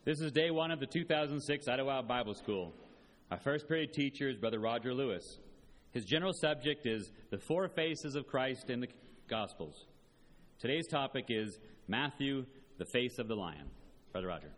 This is day one of the 2006 Idlewild Bible School. Our first period teacher is Brother Roger Lewis. His general subject is the four faces of Christ in the Gospels. Today's topic is Matthew, the face of the lion. Brother Roger.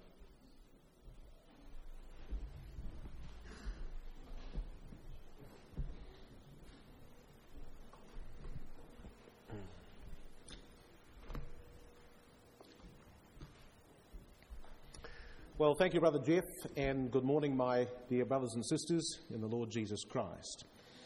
Well, thank you, Brother Jeff, and good morning, my dear brothers and sisters in the Lord Jesus Christ.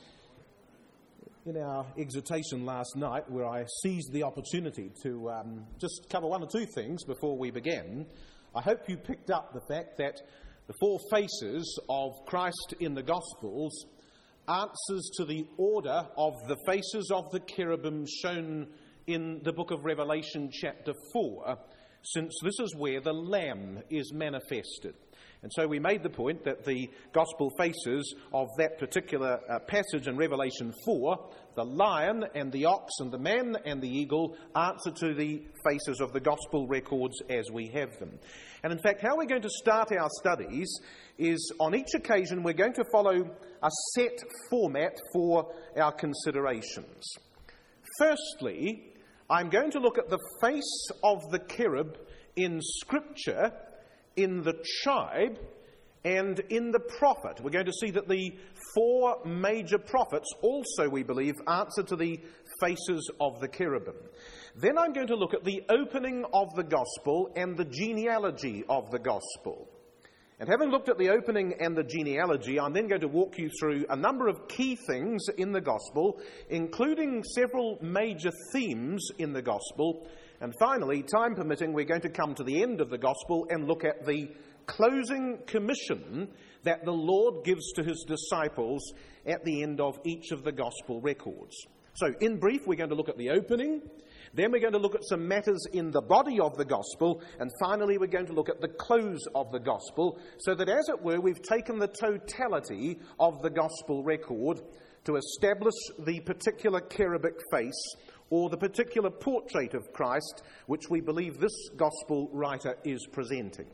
In our exhortation last night, where I seized the opportunity to just cover one or two things before we began, I hope you picked up the fact that the four faces of Christ in the Gospels answers to the order of the faces of the cherubim shown in the book of Revelation chapter 4, since this is where the Lamb is manifested. And so we made the point that the gospel faces of that particular passage in Revelation 4, the lion and the ox and the man and the eagle, answer to the faces of the gospel records as we have them. And in fact, how we're going to start our studies is on each occasion we're going to follow a set format for our considerations. Firstly, I'm going to look at the face of the cherub in Scripture, in the tribe, and in the prophet. We're going to see that the four major prophets also, we believe, answer to the faces of the cherubim. Then I'm going to look at the opening of the gospel and the genealogy of the gospel. And having looked at the opening and the genealogy, I'm then going to walk you through a number of key things in the gospel, including several major themes in the gospel. And finally, time permitting, we're going to come to the end of the gospel and look at the closing commission that the Lord gives to his disciples at the end of each of the gospel records. So, in brief, we're going to look at the opening. Then we're going to look at some matters in the body of the gospel, and finally we're going to look at the close of the gospel, so that, as it were, we've taken the totality of the gospel record to establish the particular cherubic face, or the particular portrait of Christ, which we believe this gospel writer is presenting.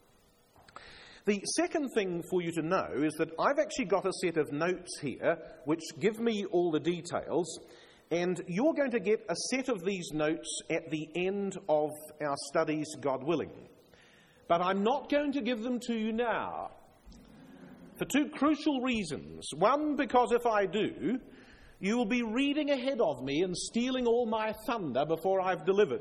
The second thing for you to know is that I've actually got a set of notes here which give me all the details, and you're going to get a set of these notes at the end of our studies, God willing. But I'm not going to give them to you now, for two crucial reasons. One, because if I do, you will be reading ahead of me and stealing all my thunder before I've delivered.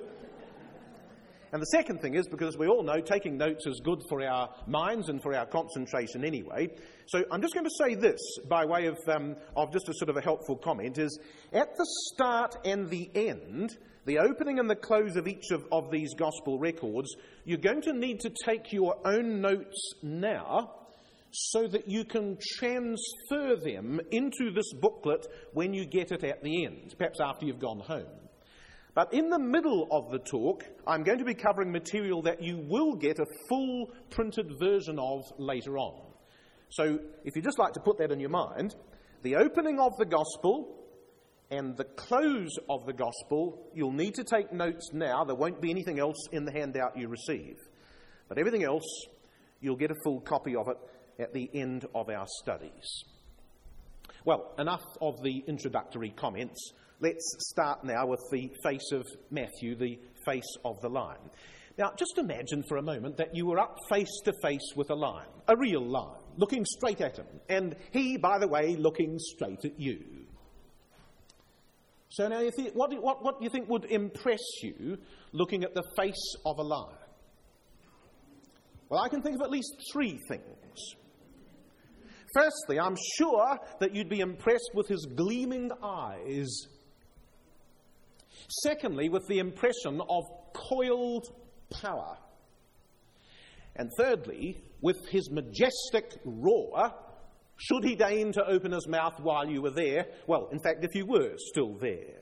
And the second thing is, because we all know taking notes is good for our minds and for our concentration anyway. So I'm just going to say this by way of just a sort of a helpful comment, is at the start and the end, the opening and the close of each of these gospel records, you're going to need to take your own notes now so that you can transfer them into this booklet when you get it at the end, perhaps after you've gone home. But in the middle of the talk, I'm going to be covering material that you will get a full printed version of later on. So if you'd just like to put that in your mind, the opening of the gospel and the close of the gospel, you'll need to take notes now. There won't be anything else in the handout you receive. But everything else, you'll get a full copy of it at the end of our studies. Well, enough of the introductory comments. Let's start now with the face of Matthew, the face of the lion. Now, just imagine for a moment that you were up face to face with a lion, a real lion, looking straight at him, and he, by the way, looking straight at you. So now, what do you think would impress you looking at the face of a lion? Well, I can think of at least three things. Firstly, I'm sure that you'd be impressed with his gleaming eyes. Secondly, with the impression of coiled power. And thirdly, with his majestic roar, should he deign to open his mouth while you were there. Well, in fact, if you were still there.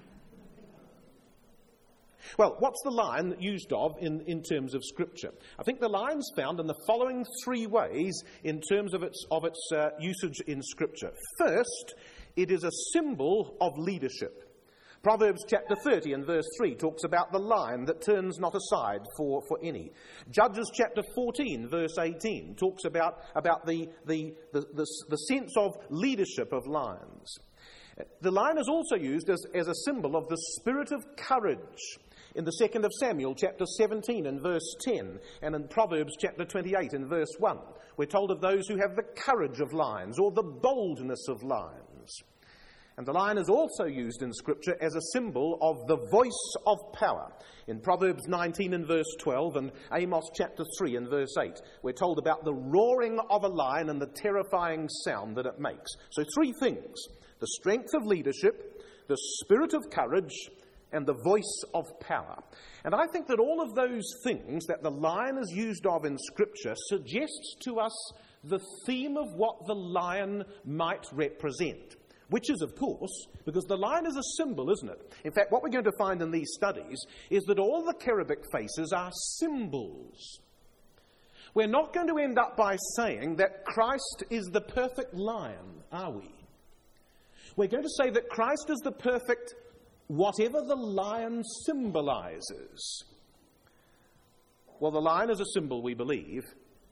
Well, what's the lion used of in terms of Scripture? I think the lion's found in the following three ways in terms of its usage in Scripture. First, it is a symbol of leadership. Proverbs chapter 30 and verse 3 talks about the lion that turns not aside for any. Judges chapter 14 verse 18 talks about the sense of leadership of lions. The lion is also used as a symbol of the spirit of courage in the 2nd of Samuel chapter 17 and verse 10, and in Proverbs chapter 28 and verse 1. We're told of those who have the courage of lions or the boldness of lions. And the lion is also used in Scripture as a symbol of the voice of power. In Proverbs 19 and verse 12 and Amos chapter 3 and verse 8, we're told about the roaring of a lion and the terrifying sound that it makes. So 3 things: the strength of leadership, the spirit of courage, and the voice of power. And I think that all of those things that the lion is used of in Scripture suggests to us the theme of what the lion might represent. Which is, of course, because the lion is a symbol, isn't it? In fact, what we're going to find in these studies is that all the cherubic faces are symbols. We're not going to end up by saying that Christ is the perfect lion, are we? We're going to say that Christ is the perfect whatever the lion symbolizes. Well, the lion is a symbol, we believe,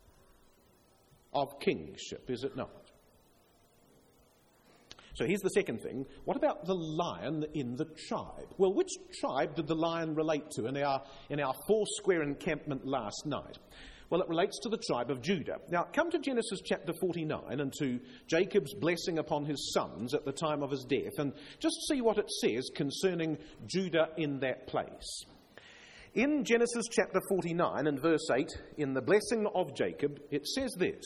of kingship, is it not? So here's the second thing. What about the lion in the tribe? Well, which tribe did the lion relate to in our 4-square encampment last night? Well, it relates to the tribe of Judah. Now, come to Genesis chapter 49 and to Jacob's blessing upon his sons at the time of his death, and just see what it says concerning Judah in that place. In Genesis chapter 49 and verse 8, in the blessing of Jacob, it says this: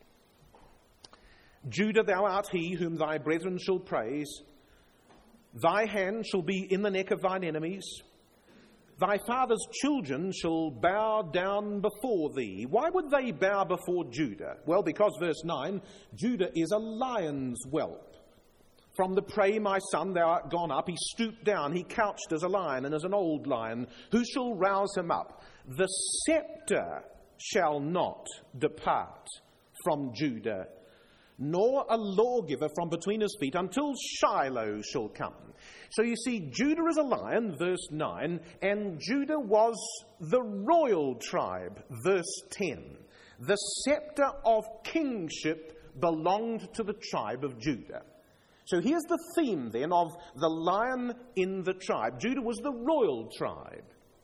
Judah, thou art he whom thy brethren shall praise. Thy hand shall be in the neck of thine enemies. Thy father's children shall bow down before thee. Why would they bow before Judah? Well, because, verse 9, Judah is a lion's whelp. From the prey, my son, thou art gone up. He stooped down. He couched as a lion and as an old lion. Who shall rouse him up? The scepter shall not depart from Judah, nor a lawgiver from between his feet, until Shiloh shall come. So you see, Judah is a lion, verse 9, and Judah was the royal tribe, verse 10. The scepter of kingship belonged to the tribe of Judah. So here's the theme then of the lion in the tribe. Judah was the royal tribe.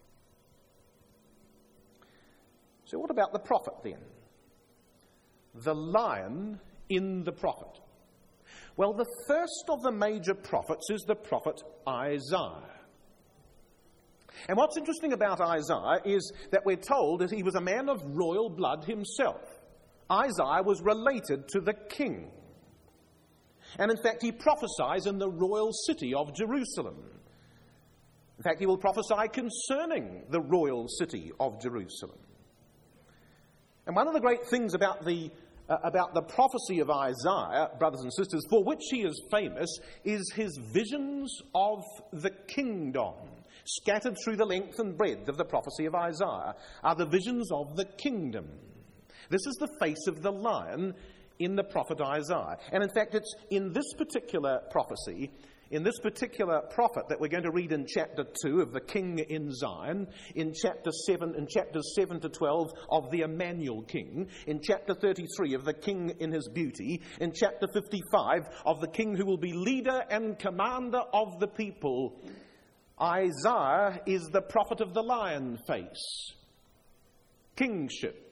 So what about the prophet then? The lion in the prophet. Well, the first of the major prophets is the prophet Isaiah. And what's interesting about Isaiah is that we're told that he was a man of royal blood himself. Isaiah was related to the king. And in fact, he prophesies in the royal city of Jerusalem. In fact, he will prophesy concerning the royal city of Jerusalem. And one of the great things about the prophecy of Isaiah, brothers and sisters, for which he is famous, is his visions of the kingdom. Scattered through the length and breadth of the prophecy of Isaiah are the visions of the kingdom. This is the face of the lion in the prophet Isaiah. And in fact, it's in this particular prophecy, in this particular prophet that we're going to read in chapter 2 of the King in Zion, in chapters 7 to 12 of the Emmanuel King, in chapter 33 of the King in his beauty, in chapter 55 of the King who will be leader and commander of the people. Isaiah is the prophet of the lion face. Kingship.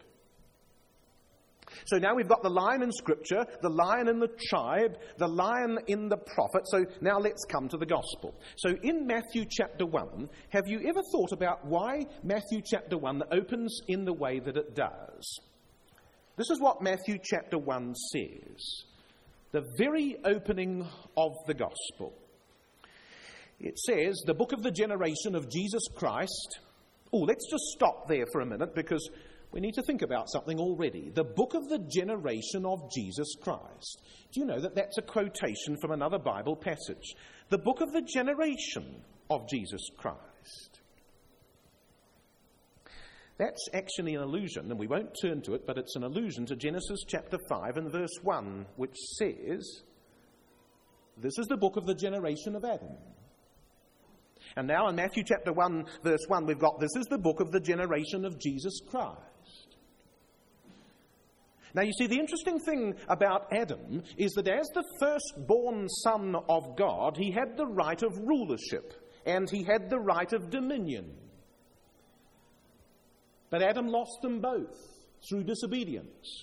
So now we've got the lion in Scripture, the lion in the tribe, the lion in the prophet. So now let's come to the gospel. So in Matthew chapter 1, have you ever thought about why Matthew chapter 1 opens in the way that it does? This is what Matthew chapter 1 says. The very opening of the gospel. It says, the book of the generation of Jesus Christ. Oh, let's just stop there for a minute because we need to think about something already. The book of the generation of Jesus Christ. Do you know that that's a quotation from another Bible passage? The book of the generation of Jesus Christ. That's actually an allusion, and we won't turn to it, but it's an allusion to Genesis chapter 5 and verse 1, which says, this is the book of the generation of Adam. And now in Matthew chapter 1, verse 1, we've got, this is the book of the generation of Jesus Christ. Now you see, the interesting thing about Adam is that as the firstborn son of God, he had the right of rulership and he had the right of dominion. But Adam lost them both through disobedience.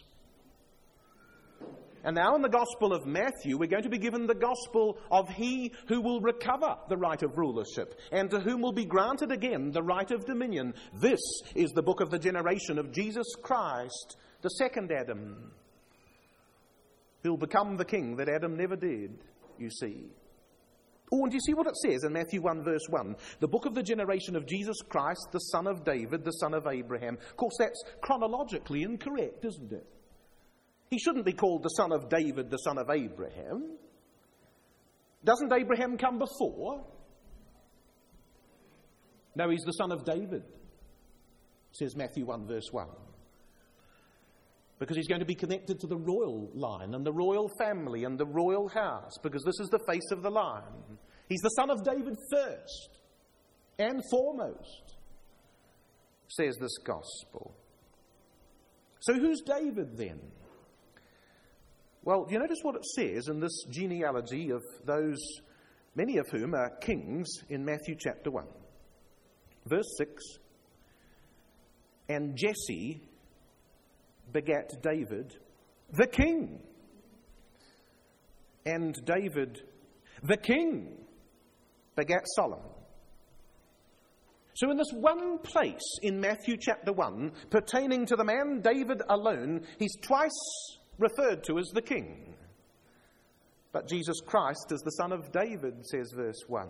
And now in the Gospel of Matthew, we're going to be given the gospel of he who will recover the right of rulership and to whom will be granted again the right of dominion. This is the book of the generation of Jesus Christ, the second Adam, who will become the king that Adam never did, you see. Oh, and do you see what it says in Matthew 1 verse 1? The book of the generation of Jesus Christ, the son of David, the son of Abraham. Of course, that's chronologically incorrect, isn't it? He shouldn't be called the son of David, the son of Abraham. Doesn't Abraham come before? No, he's the son of David, says Matthew 1 verse 1. Because he's going to be connected to the royal line and the royal family and the royal house, because this is the face of the line. He's the son of David first and foremost, says this gospel. So who's David then? Well, do you notice what it says in this genealogy of those, many of whom are kings, in Matthew chapter 1? Verse 6, and Jesse begat David, the king. And David, the king, begat Solomon. So in this one place in Matthew chapter 1, pertaining to the man David alone, he's twice referred to as the king. But Jesus Christ is the son of David, says verse 1.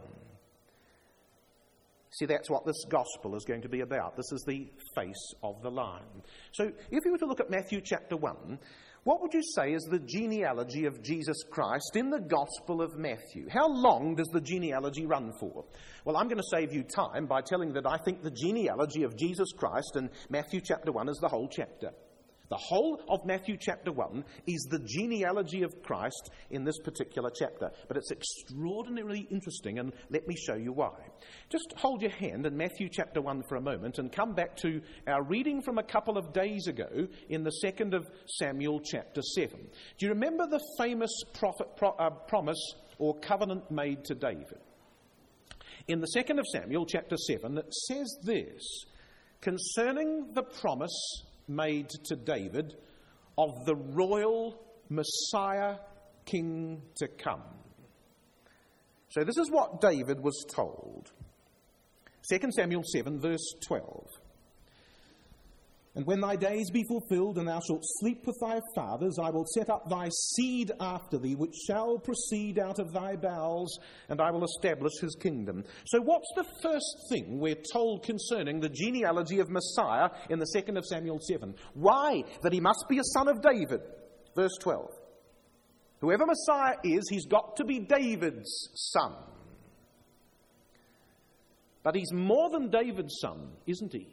See, that's what this gospel is going to be about. This is the face of the line. So if you were to look at Matthew chapter 1, what would you say is the genealogy of Jesus Christ in the Gospel of Matthew? How long does the genealogy run for? Well, I'm going to save you time by telling that I think the genealogy of Jesus Christ in Matthew chapter 1 is the whole chapter. The whole of Matthew chapter 1 is the genealogy of Christ in this particular chapter. But it's extraordinarily interesting, and let me show you why. Just hold your hand in Matthew chapter 1 for a moment and come back to our reading from a couple of days ago in the 2nd of Samuel chapter 7. Do you remember the famous promise or covenant made to David? In the 2nd of Samuel chapter 7, it says this, concerning the promise made to David of the royal Messiah king to come. So this is what David was told. 2 Samuel 7 verse 12. And when thy days be fulfilled, and thou shalt sleep with thy fathers, I will set up thy seed after thee, which shall proceed out of thy bowels, and I will establish his kingdom. So what's the first thing we're told concerning the genealogy of Messiah in the 2nd of Samuel 7? Why? That he must be a son of David. Verse 12. Whoever Messiah is, he's got to be David's son. But he's more than David's son, isn't he?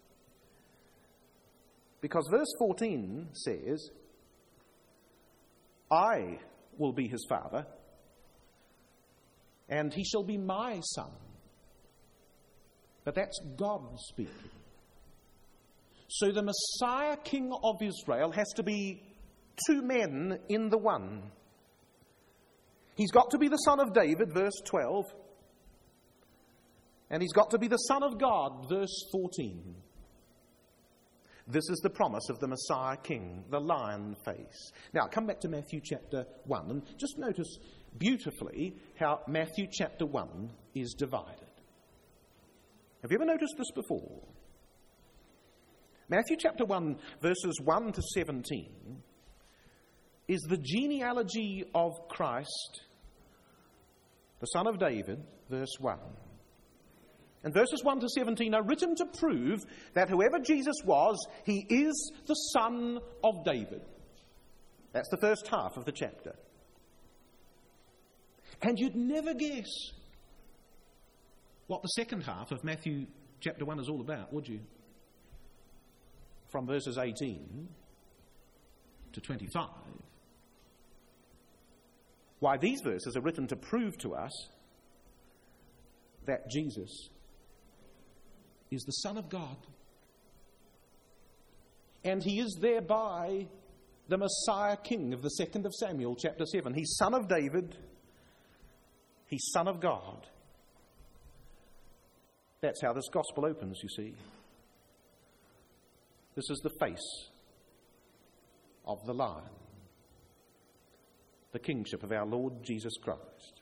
Because verse 14 says, I will be his father, and he shall be my son. But that's God speaking. So the Messiah King of Israel has to be two men in the one. He's got to be the son of David, verse 12, and he's got to be the son of God, verse 14. This is the promise of the Messiah King, the lion face. Now, come back to Matthew chapter 1 and just notice beautifully how Matthew chapter 1 is divided. Have you ever noticed this before? Matthew chapter 1, verses 1 to 17, is the genealogy of Christ, the son of David, verse 1. And verses 1 to 17 are written to prove that whoever Jesus was, he is the son of David. That's the first half of the chapter. And you'd never guess what the second half of Matthew chapter 1 is all about, would you? From verses 18 to 25. Why, these verses are written to prove to us that Jesus is the Son of God. And he is thereby the Messiah King of the 2nd of Samuel, chapter 7. He's Son of David. He's Son of God. That's how this gospel opens, you see. This is the face of the Lion, the kingship of our Lord Jesus Christ.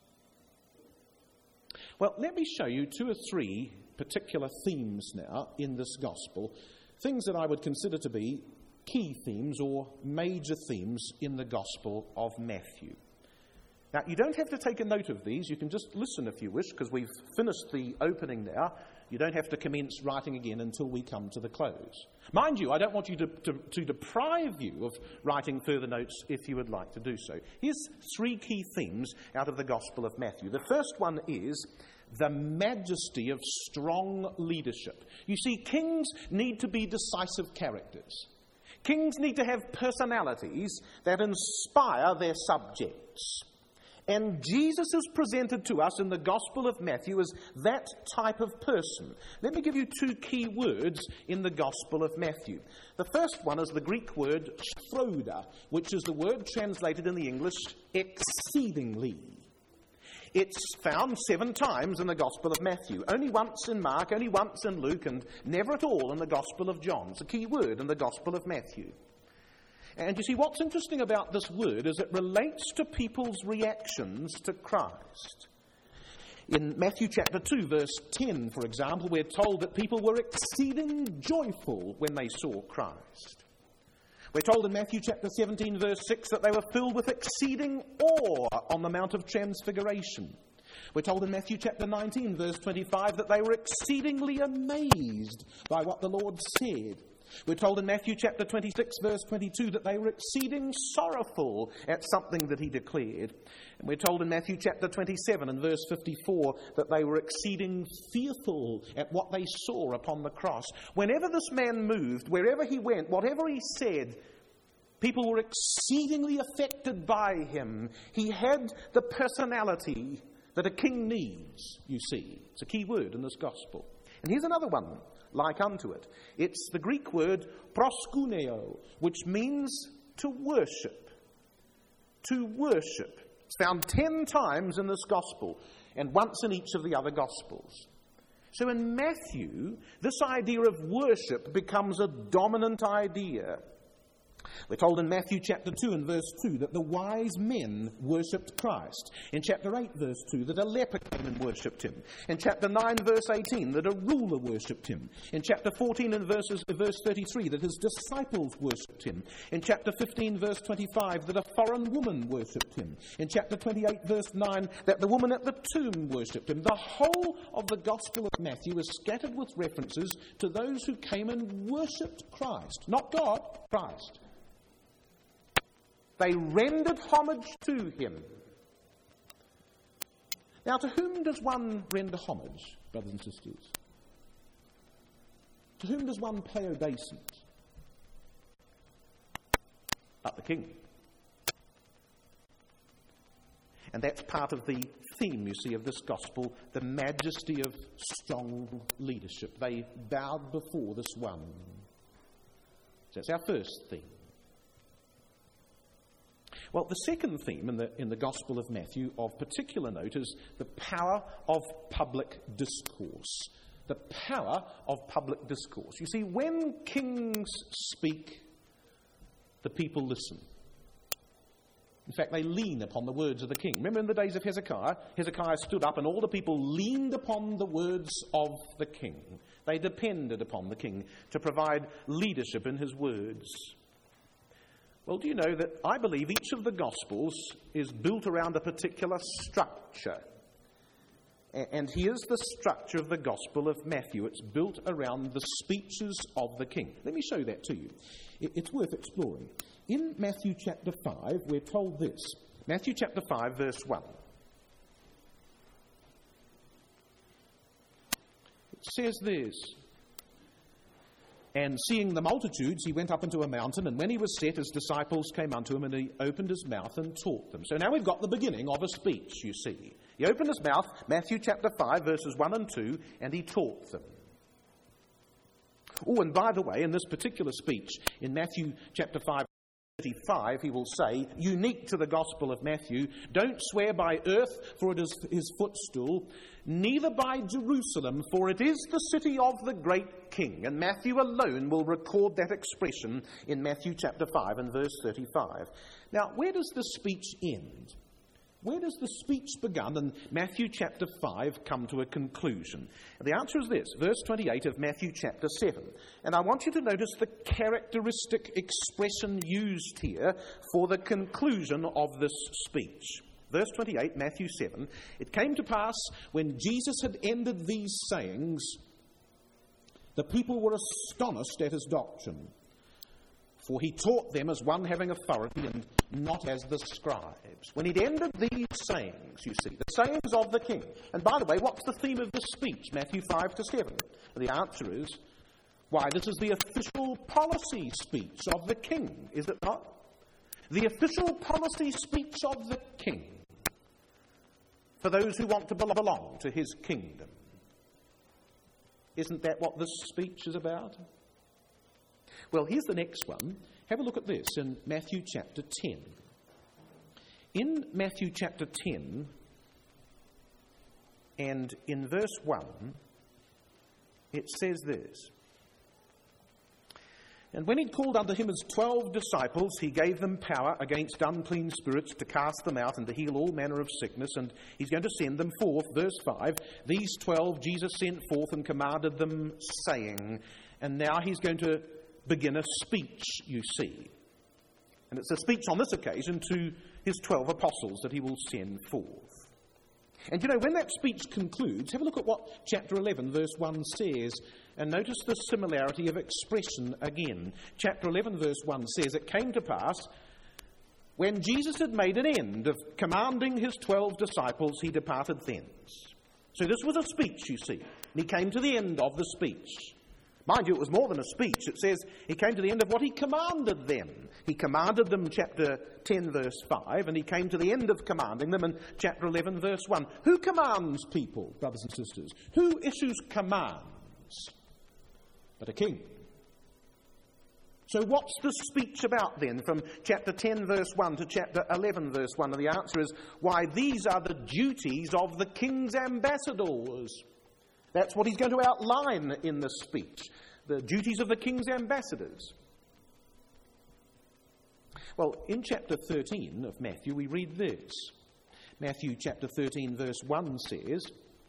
Well, let me show you 2 or 3 particular themes now in this gospel, things that I would consider to be key themes or major themes in the Gospel of Matthew. Now, you don't have to take a note of these. You can just listen if you wish, because we've finished the opening now. You don't have to commence writing again until we come to the close. Mind you, I don't want you to deprive you of writing further notes if you would like to do so. Here's 3 key themes out of the Gospel of Matthew. The first one is the majesty of strong leadership. You see, kings need to be decisive characters. Kings need to have personalities that inspire their subjects. And Jesus is presented to us in the Gospel of Matthew as that type of person. Let me give you 2 key words in the Gospel of Matthew. The first one is the Greek word sphroda, which is the word translated in the English exceedingly. It's found 7 times in the Gospel of Matthew, only once in Mark, only once in Luke, and never at all in the Gospel of John. It's a key word in the Gospel of Matthew. And you see, what's interesting about this word is it relates to people's reactions to Christ. In Matthew chapter 2, verse 10, for example, we're told that people were exceeding joyful when they saw Christ. We're told in Matthew chapter 17, verse 6, that they were filled with exceeding awe on the Mount of Transfiguration. We're told in Matthew chapter 19, verse 25, that they were exceedingly amazed by what the Lord said. We're told in Matthew chapter 26, verse 22, that they were exceeding sorrowful at something that he declared. And we're told in Matthew chapter 27 and verse 54 that they were exceeding fearful at what they saw upon the cross. Whenever this man moved, wherever he went, whatever he said, people were exceedingly affected by him. He had the personality that a king needs, you see. It's a key word in this gospel. And here's another one like unto it. It's the Greek word proskuneo, which means to worship. To worship. It's found 10 times in this gospel and once in each of the other gospels. So in Matthew, this idea of worship becomes a dominant idea. We're told in Matthew chapter 2 and verse 2 that the wise men worshipped Christ. In chapter 8 verse 2 that a leper came and worshipped him. In chapter 9 verse 18 that a ruler worshipped him. In chapter 14 and verse 33 that his disciples worshipped him. In chapter 15 verse 25 that a foreign woman worshipped him. In chapter 28 verse 9 that the woman at the tomb worshipped him. The whole of the Gospel of Matthew is scattered with references to those who came and worshipped Christ. Not God, Christ. They rendered homage to him. Now, to whom does one render homage, brothers and sisters? To whom does one pay obeisance? But the king. And that's part of the theme, you see, of this gospel, the majesty of strong leadership. They bowed before this one. So that's our first theme. Well, the second theme in the Gospel of Matthew of particular note is the power of public discourse. The power of public discourse. You see, when kings speak, the people listen. In fact, they lean upon the words of the king. Remember in the days of Hezekiah? Hezekiah stood up and all the people leaned upon the words of the king. They depended upon the king to provide leadership in his words. Well, do you know that I believe each of the Gospels is built around a particular structure? And here's the structure of the Gospel of Matthew. It's built around the speeches of the king. Let me show that to you. It's worth exploring. In Matthew chapter 5, we're told this. Matthew chapter 5, verse 1. It says this. And seeing the multitudes, he went up into a mountain, and when he was set, his disciples came unto him, and he opened his mouth and taught them. So now we've got the beginning of a speech, you see. He opened his mouth, Matthew chapter 5, verses 1 and 2, and he taught them. Oh, and by the way, in this particular speech, in Matthew chapter 5, 35, he will say, unique to the Gospel of Matthew, don't swear by earth, for it is his footstool, neither by Jerusalem, for it is the city of the great king. And Matthew alone will record that expression in Matthew chapter 5 and verse 35. Now, where does the speech end? Where does the speech begun and Matthew chapter 5 come to a conclusion? And the answer is this, verse 28 of Matthew chapter 7. And I want you to notice the characteristic expression used here for the conclusion of this speech. Verse 28, Matthew 7. It came to pass when Jesus had ended these sayings, the people were astonished at his doctrine. For he taught them as one having authority and not as the scribes. When he'd ended these sayings, you see, the sayings of the king. And by the way, what's the theme of this speech, Matthew 5 to 7? The answer is, why, this is the official policy speech of the king, is it not? The official policy speech of the king for those who want to belong to his kingdom. Isn't that what this speech is about? Well, here's the next one. Have a look at this in Matthew chapter 10. In Matthew chapter 10 and in verse 1, it says this. And when he'd called unto him his 12 disciples, he gave them power against unclean spirits to cast them out and to heal all manner of sickness. And he's going to send them forth. Verse 5, these 12 Jesus sent forth and commanded them, saying. And now he's going to begin a speech, you see. And it's a speech on this occasion to his 12 apostles that he will send forth. And you know, when that speech concludes, have a look at what chapter 11, verse 1 says, and notice the similarity of expression again. Chapter 11, verse 1 says, it came to pass, when Jesus had made an end of commanding his 12 disciples, he departed thence. So this was a speech, you see, and he came to the end of the speech. Mind you, it was more than a speech. It says he came to the end of what he commanded them. He commanded them, chapter 10, verse 5, and he came to the end of commanding them in chapter 11, verse 1. Who commands people, brothers and sisters? Who issues commands? But a king. So what's the speech about then, from chapter 10, verse 1 to chapter 11, verse 1? And the answer is, why, these are the duties of the king's ambassadors. That's what he's going to outline in the speech, the duties of the king's ambassadors. Well, in chapter 13 of Matthew, we read this. Matthew chapter 13, verse 1 says,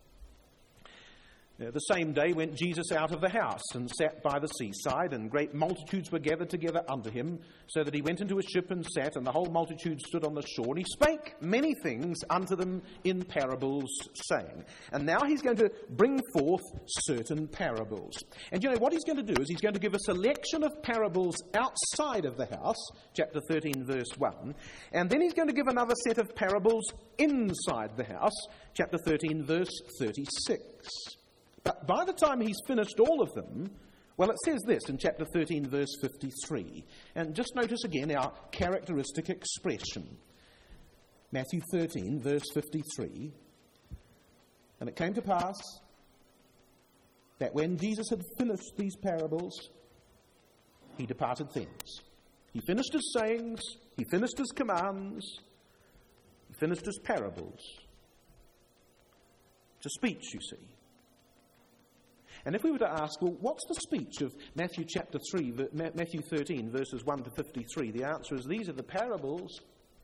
the same day went Jesus out of the house and sat by the seaside, and great multitudes were gathered together unto him, so that he went into a ship and sat, and the whole multitude stood on the shore. And he spake many things unto them in parables, saying. And now he's going to bring forth certain parables. And you know, what he's going to do is he's going to give a selection of parables outside of the house, chapter 13, verse 1. And then he's going to give another set of parables inside the house, chapter 13, verse 36. But by the time he's finished all of them, well, it says this in chapter 13, verse 53. And just notice again our characteristic expression. Matthew 13, verse 53. And it came to pass that when Jesus had finished these parables, he departed thence. He finished his sayings, he finished his commands, he finished his parables. It's a speech, you see. And if we were to ask, well, what's the speech of Matthew chapter 3, Matthew 13, verses 1 to 53? The answer is, these are the parables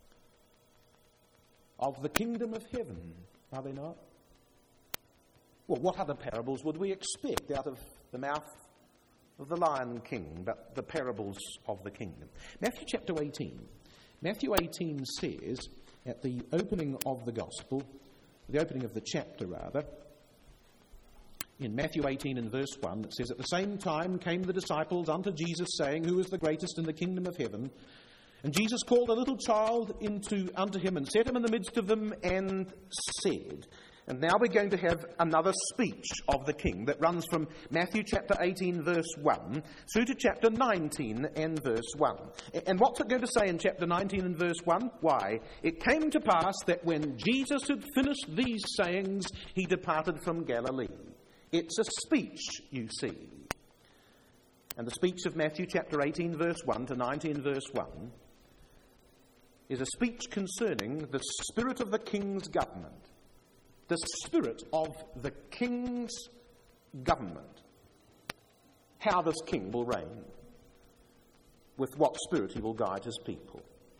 of the kingdom of heaven, are they not? Well, what other parables would we expect out of the mouth of the Lion King but the parables of the kingdom? Matthew chapter 18. Matthew 18 says, at the opening of the gospel, the opening of the chapter rather, in Matthew 18 and verse 1, it says, at the same time came the disciples unto Jesus, saying, who is the greatest in the kingdom of heaven? And Jesus called a little child unto him, and set him in the midst of them, and said, And now we're going to have another speech of the king that runs from Matthew chapter 18 verse 1 through to chapter 19 and verse 1. And what's it going to say in chapter 19 and verse 1? Why? It came to pass that when Jesus had finished these sayings, he departed from Galilee. It's a speech, you see. And the speech of Matthew chapter 18 verse 1 to 19 verse 1 is a speech concerning the spirit of the king's government. The spirit of the king's government. How this king will reign. With what spirit he will guide his people.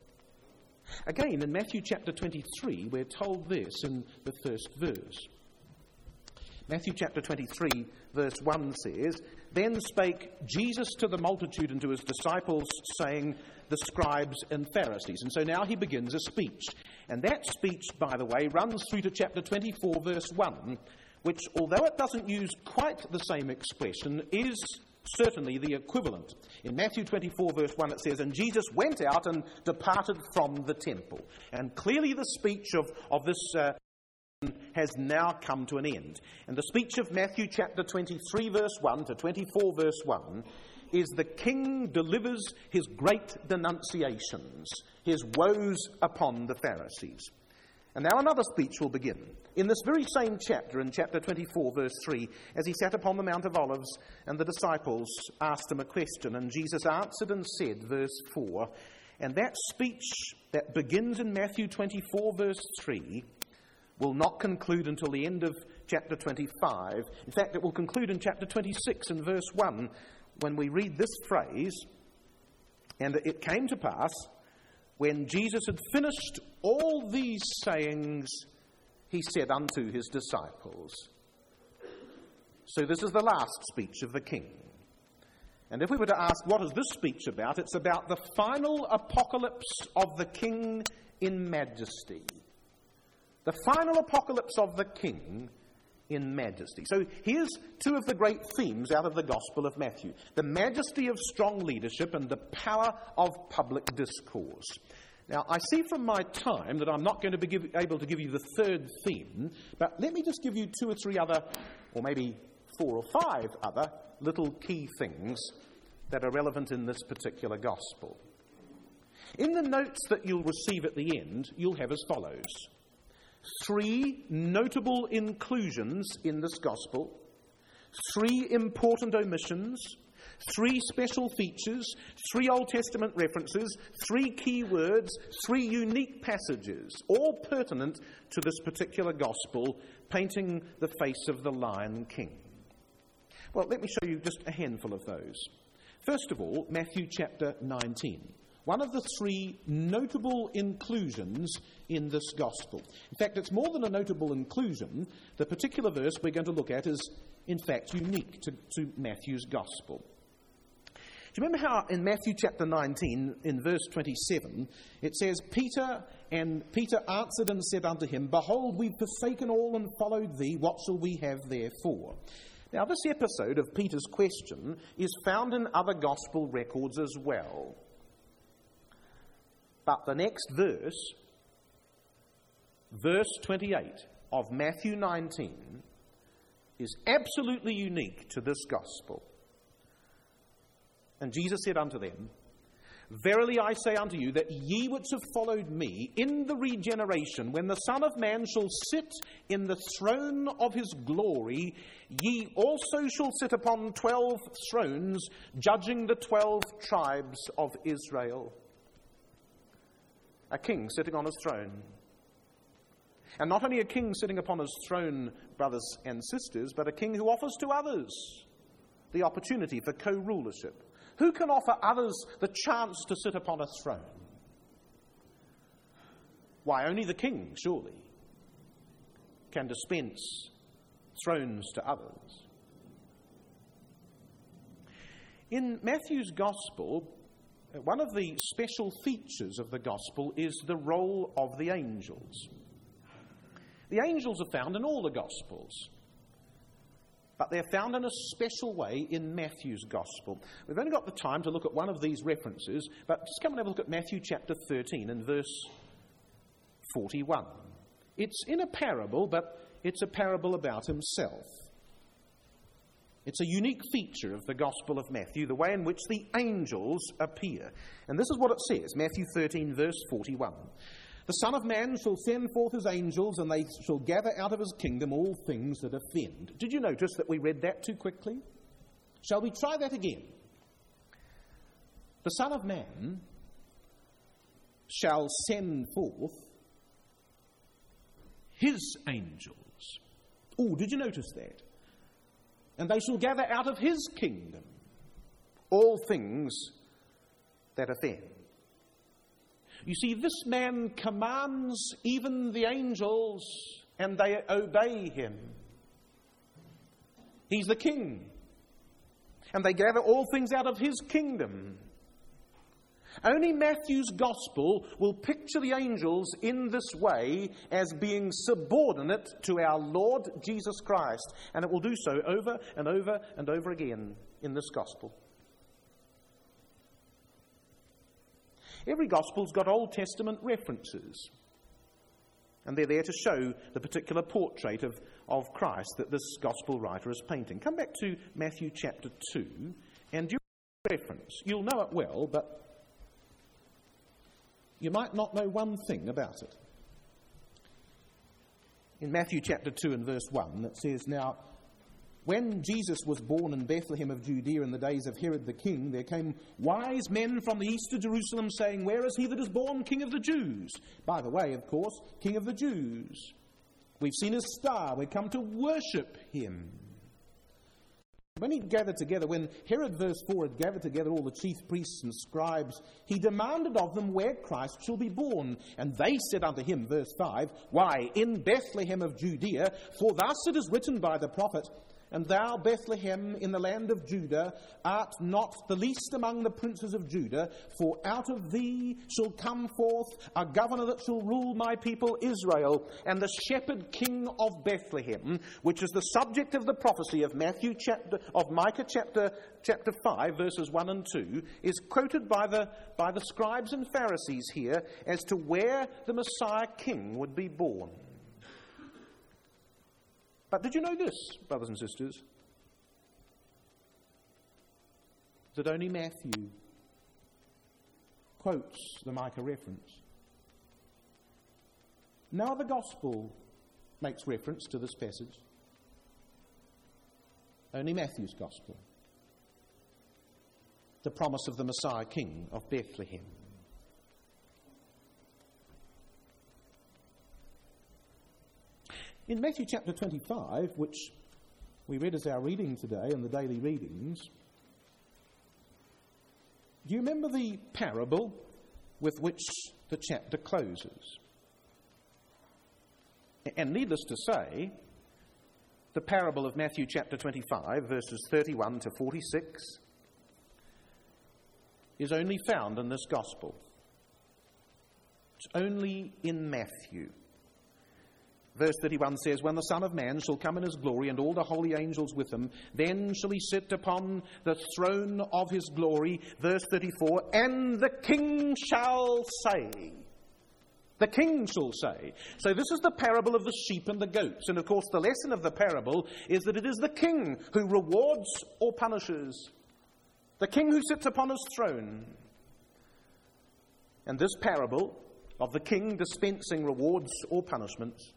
Again, in Matthew chapter 23, we're told this in the first verse. Matthew chapter 23, verse 1 says, Then spake Jesus to the multitude and to his disciples, saying, the scribes and Pharisees. And so now he begins a speech. And that speech, by the way, runs through to chapter 24, verse 1, which, although it doesn't use quite the same expression, is certainly the equivalent. In Matthew 24, verse 1, it says, And Jesus went out and departed from the temple. And clearly the speech of this has now come to an end. And the speech of Matthew chapter 23, verse 1 to 24, verse 1, is the king delivers his great denunciations, his woes upon the Pharisees. And now another speech will begin. In this very same chapter, in chapter 24, verse 3, as he sat upon the Mount of Olives, and the disciples asked him a question, and Jesus answered and said, verse 4, and that speech that begins in Matthew 24, verse 3, will not conclude until the end of chapter 25. In fact, it will conclude in chapter 26 and verse 1, when we read this phrase, and it came to pass, when Jesus had finished all these sayings, he said unto his disciples. So this is the last speech of the king. And if we were to ask, what is this speech about? It's about the final apocalypse of the king in majesty. The final apocalypse of the king in majesty. So here's two of the great themes out of the Gospel of Matthew. The majesty of strong leadership and the power of public discourse. Now, I see from my time that I'm not going to be able to give you the third theme, but let me just give you two or three other, or maybe 4 or 5 other little key things that are relevant in this particular Gospel. In the notes that you'll receive at the end, you'll have as follows. 3 notable inclusions in this Gospel, 3 important omissions, 3 special features, 3 Old Testament references, 3 key words, 3 unique passages, all pertinent to this particular Gospel, painting the face of the Lion King. Well, let me show you just a handful of those. First of all, Matthew chapter 19. One of the 3 notable inclusions in this Gospel. In fact, it's more than a notable inclusion. The particular verse we're going to look at is, in fact, unique to Matthew's Gospel. Do you remember how in Matthew chapter 19, in verse 27, it says, Peter answered and said unto him, Behold, we've forsaken all and followed thee. What shall we have therefore? Now, this episode of Peter's question is found in other Gospel records as well. But the next verse, verse 28 of Matthew 19, is absolutely unique to this Gospel. And Jesus said unto them, Verily I say unto you, that ye which have followed me in the regeneration, when the Son of Man shall sit in the throne of his glory, ye also shall sit upon 12 thrones, judging the 12 tribes of Israel. A king sitting on his throne. And not only a king sitting upon his throne, brothers and sisters, but a king who offers to others the opportunity for co-rulership. Who can offer others the chance to sit upon a throne? Why, only the king, surely, can dispense thrones to others. In Matthew's Gospel, one of the special features of the Gospel is the role of the angels. The angels are found in all the Gospels, but they're found in a special way in Matthew's Gospel. We've only got the time to look at one of these references, but just come and have a look at Matthew chapter 13 and verse 41. It's in a parable, but it's a parable about himself. It's a unique feature of the Gospel of Matthew, the way in which the angels appear. And this is what it says, Matthew 13, verse 41. The Son of Man shall send forth his angels, and they shall gather out of his kingdom all things that offend. Did you notice that we read that too quickly? Shall we try that again? The Son of Man shall send forth his angels. Oh, did you notice that? And they shall gather out of his kingdom all things that offend. You see, this man commands even the angels, and they obey him. He's the king. And they gather all things out of his kingdom. Only Matthew's gospel will picture the angels in this way as being subordinate to our Lord Jesus Christ. And it will do so over and over and over again in this gospel. Every gospel's got Old Testament references. And they're there to show the particular portrait of Christ that this gospel writer is painting. Come back to Matthew chapter 2 and do your reference. You'll know it well, but you might not know one thing about it. In Matthew chapter 2 and verse 1, it says, Now, when Jesus was born in Bethlehem of Judea in the days of Herod the king, there came wise men from the east to Jerusalem, saying, Where is he that is born King of the Jews? By the way, of course, King of the Jews. We've seen his star. We've come to worship him. When Herod, verse 4, had gathered together all the chief priests and scribes, he demanded of them where Christ shall be born. And they said unto him, verse 5, Why, in Bethlehem of Judea, for thus it is written by the prophet, And thou, Bethlehem, in the land of Judah, art not the least among the princes of Judah, for out of thee shall come forth a governor that shall rule my people Israel. And the shepherd king of Bethlehem, which is the subject of the prophecy of Micah chapter 5, verses 1 and 2, is quoted by the scribes and Pharisees here as to where the Messiah king would be born. But did you know this, brothers and sisters? That only Matthew quotes the Micah reference. No other gospel makes reference to this passage. Only Matthew's gospel. The promise of the Messiah King of Bethlehem. In Matthew chapter 25, which we read as our reading today in the daily readings, do you remember the parable with which the chapter closes? And needless to say, the parable of Matthew chapter 25, verses 31 to 46, is only found in this gospel. It's only in Matthew. Verse 31 says, When the Son of Man shall come in his glory, and all the holy angels with him, then shall he sit upon the throne of his glory. Verse 34, And the King shall say. The King shall say. So this is the parable of the sheep and the goats. And of course the lesson of the parable is that it is the King who rewards or punishes. The King who sits upon his throne. And this parable of the King dispensing rewards or punishments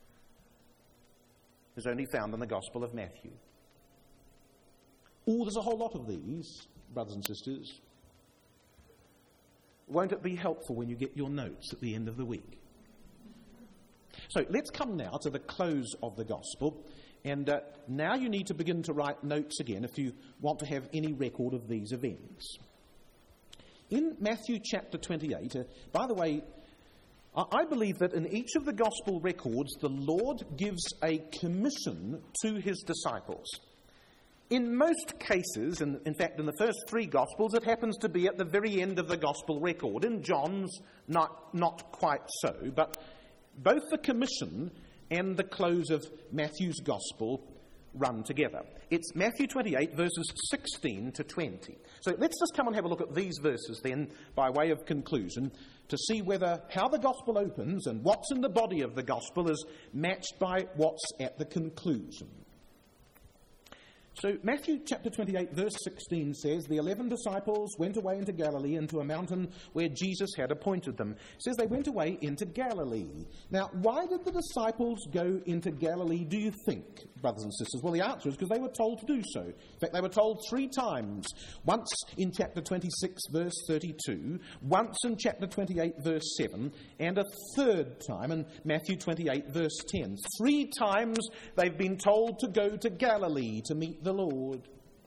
is only found in the Gospel of Matthew. Oh, there's a whole lot of these, brothers and sisters. Won't it be helpful when you get your notes at the end of the week? So let's come now to the close of the Gospel. And now you need to begin to write notes again if you want to have any record of these events. In Matthew chapter 28, by the way, I believe that in each of the gospel records, the Lord gives a commission to his disciples. In most cases, and in fact in the first three gospels, it happens to be at the very end of the gospel record. In John's, not quite so, but both the commission and the close of Matthew's gospel run together. It's Matthew 28, verses 16 to 20. So let's just come and have a look at these verses then, by way of conclusion, to see how the gospel opens and what's in the body of the gospel is matched by what's at the conclusion. So Matthew chapter 28, verse 16 says, the 11 disciples went away into Galilee, into a mountain where Jesus had appointed them. It says they went away into Galilee. Now, why did the disciples go into Galilee, do you think, brothers and sisters? Well, the answer is because they were told to do so. In fact, they were told 3 times. Once in chapter 26, verse 32, once in chapter 28, verse 7, and a third time in Matthew 28, verse 10. 3 times they've been told to go to Galilee to meet the Lord.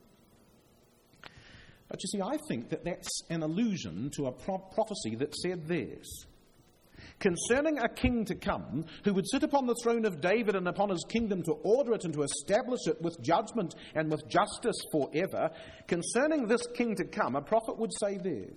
But you see, I think that that's an allusion to a prophecy that said this: concerning a king to come, who would sit upon the throne of David and upon his kingdom, to order it and to establish it with judgment and with justice forever. Concerning this king to come, a prophet would say this: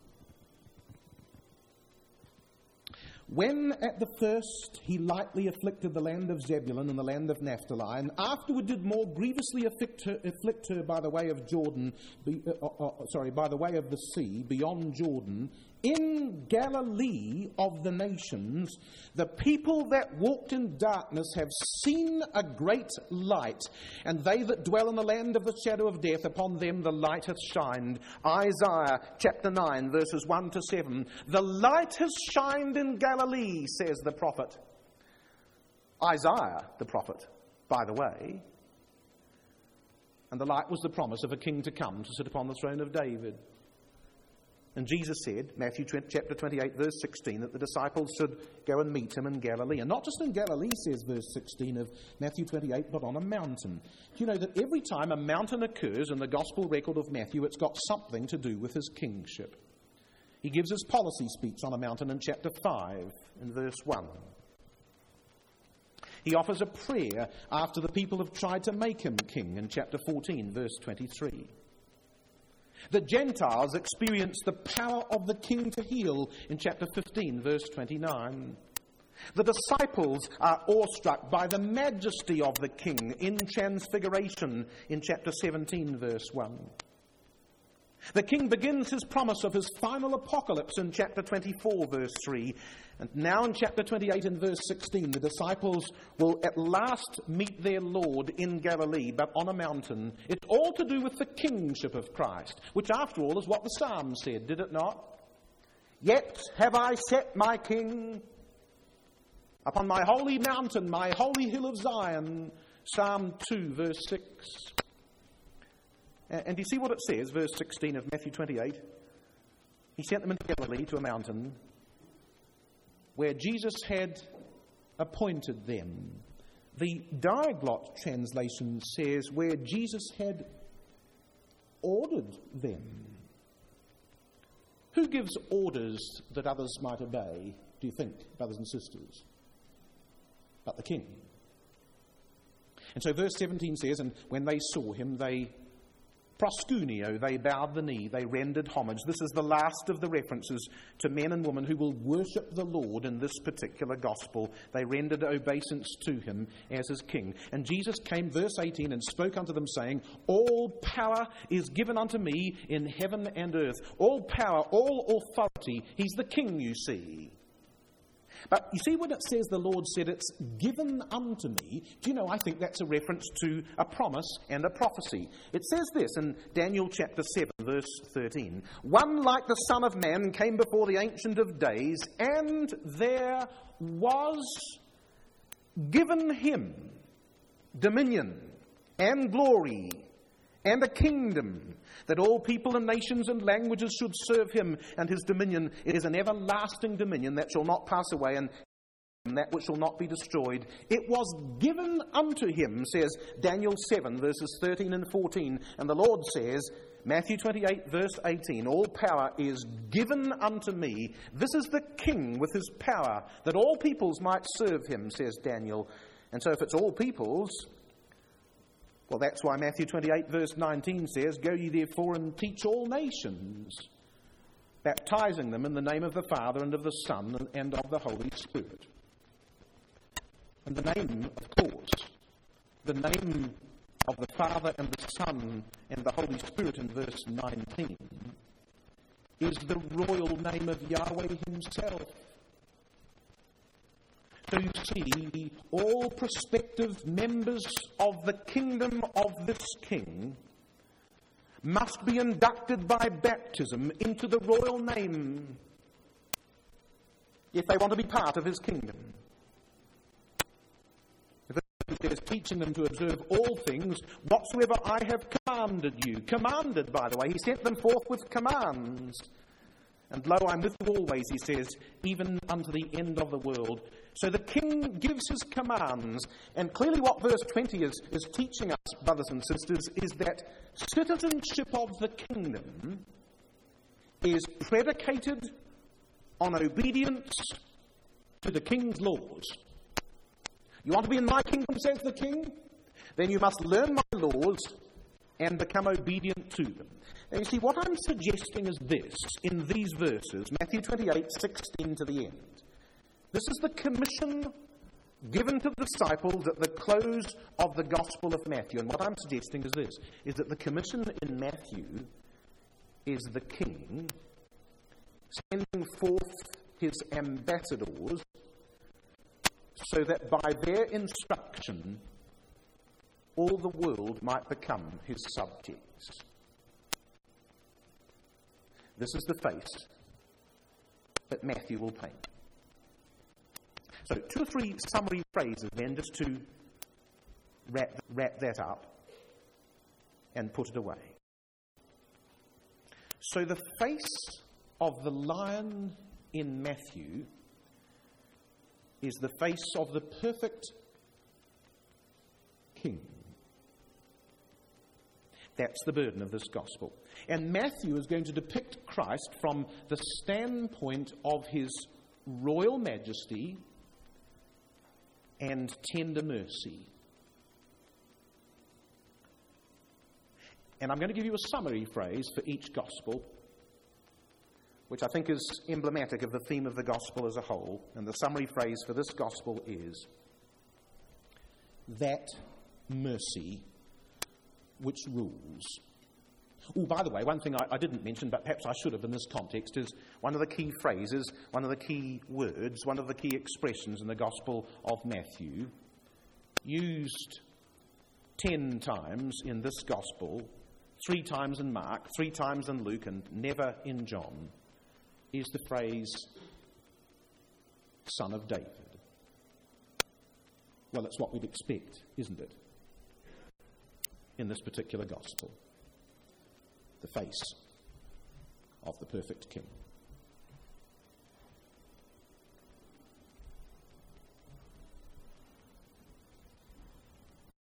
when at the first he lightly afflicted the land of Zebulun and the land of Naphtali, and afterward did more grievously afflict her by the way of by the way of the sea beyond Jordan, in Galilee of the nations, the people that walked in darkness have seen a great light, and they that dwell in the land of the shadow of death, upon them the light hath shined. Isaiah chapter 9, verses 1 to 7. The light has shined in Galilee, says the prophet. Isaiah, the prophet, by the way. And the light was the promise of a king to come to sit upon the throne of David. And Jesus said, Matthew chapter 28, verse 16, that the disciples should go and meet him in Galilee. And not just in Galilee, says verse 16 of Matthew 28, but on a mountain. Do you know that every time a mountain occurs in the gospel record of Matthew, it's got something to do with his kingship? He gives his policy speech on a mountain in chapter 5, in verse 1. He offers a prayer after the people have tried to make him king in chapter 14, verse 23. The Gentiles experience the power of the king to heal in chapter 15, verse 29. The disciples are awestruck by the majesty of the king in transfiguration in chapter 17, verse 1. The king begins his promise of his final apocalypse in chapter 24, verse 3. And now in chapter 28 and verse 16, the disciples will at last meet their Lord in Galilee, but on a mountain. It's all to do with the kingship of Christ, which after all is what the psalm said, did it not? Yet have I set my king upon my holy mountain, my holy hill of Zion. Psalm 2, verse 6. And you see what it says, verse 16 of Matthew 28? He sent them into Galilee to a mountain where Jesus had appointed them. The Diaglott translation says where Jesus had ordered them. Who gives orders that others might obey, do you think, brothers and sisters? But the king. And so verse 17 says, and when they saw him, they proskuneo, they bowed the knee, they rendered homage. This is the last of the references to men and women who will worship the Lord in this particular gospel. They rendered obeisance to him as his king. And Jesus came, verse 18, and spoke unto them, saying, all power is given unto me in heaven and earth. All power, all authority. He's the king, you see. But you see when it says the Lord said it's given unto me, do you know, I think that's a reference to a promise and a prophecy. It says this in Daniel chapter 7, verse 13. One like the Son of Man came before the Ancient of Days, and there was given him dominion and glory and a kingdom, that all people and nations and languages should serve him, and his dominion is an everlasting dominion that shall not pass away, and that which shall not be destroyed. It was given unto him, says Daniel 7, verses 13 and 14. And the Lord says, Matthew 28, verse 18, all power is given unto me. This is the king with his power, that all peoples might serve him, says Daniel. And so if it's all peoples, well, that's why Matthew 28, verse 19 says, go ye therefore and teach all nations, baptizing them in the name of the Father and of the Son and of the Holy Spirit. And the name, of course, the name of the Father and the Son and the Holy Spirit in verse 19 is the royal name of Yahweh himself. So you see, all prospective members of the kingdom of this king must be inducted by baptism into the royal name if they want to be part of his kingdom. He says, teaching them to observe all things whatsoever I have commanded you. Commanded, by the way. He sent them forth with commands. And lo, I'm with you always, he says, even unto the end of the world. So the king gives his commands. And clearly what verse 20 is teaching us, brothers and sisters, is that citizenship of the kingdom is predicated on obedience to the king's laws. You want to be in my kingdom, says the king? Then you must learn my laws and become obedient to them. Now you see, what I'm suggesting is this, in these verses, Matthew 28, 16 to the end. This is the commission given to the disciples at the close of the Gospel of Matthew. And what I'm suggesting is this, is that the commission in Matthew is the king sending forth his ambassadors so that by their instruction all the world might become his subjects. This is the face that Matthew will paint. So 2 or 3 summary phrases then, just to wrap that up and put it away. So the face of the lion in Matthew is the face of the perfect king. That's the burden of this gospel. And Matthew is going to depict Christ from the standpoint of his royal majesty and tender mercy. And I'm going to give you a summary phrase for each gospel, which I think is emblematic of the theme of the gospel as a whole. And the summary phrase for this gospel is, that mercy which rules. Oh, by the way, one thing I didn't mention, but perhaps I should have in this context, is one of the key phrases, one of the key words, one of the key expressions in the Gospel of Matthew, used 10 times in this Gospel, 3 times in Mark, 3 times in Luke, and never in John, is the phrase, Son of David. Well, that's what we'd expect, isn't it? In this particular gospel, the face of the perfect king.